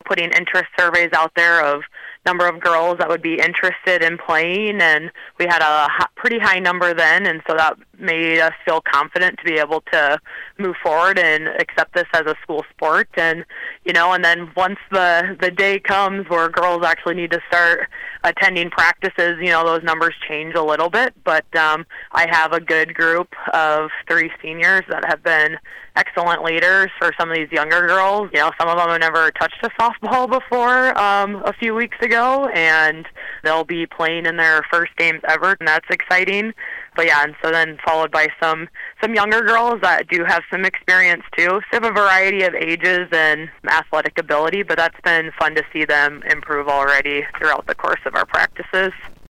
putting interest surveys out there of number of girls that would be interested in playing, and we had a pretty high number then, and so that made us feel confident to be able to move forward and accept this as a school sport. And and then once the day comes where girls actually need to start attending practices, those numbers change a little bit, but I have a good group of 3 seniors that have been excellent leaders for some of these younger girls. Some of them have never touched a softball before a few weeks ago, and they'll be playing in their first games ever, and that's exciting. But yeah, and so then followed by some younger girls that do have some experience too. So they have a variety of ages and athletic ability, but that's been fun to see them improve already throughout the course of our practices.